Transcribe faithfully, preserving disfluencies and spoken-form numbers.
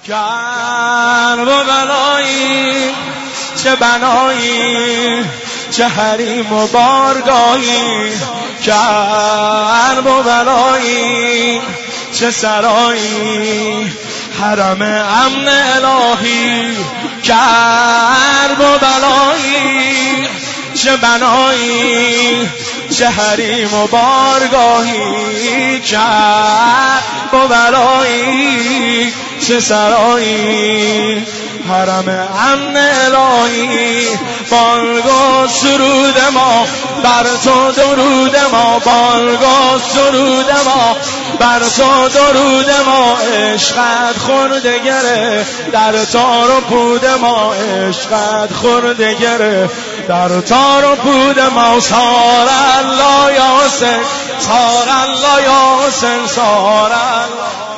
کرب و بلایی، چه بنایی، چه حریم و بارگاهی. کرب و بلایی، چه سرایی، حرم امن الهی. کرب و بلایی، چه بنایی، چه حریم و بارگاهی. کرب و بلایی، چه سرایی، حرم امن الهی. بانگ و سرود ما بر تو، درود ما بانگ و سرود ما بر تو، درود ما. عشقت خورده گره در تار و پود ما، عشقت خورده گره در تار و پود ما. سار الله یا حسین، سار الله یا حسین، سار الله.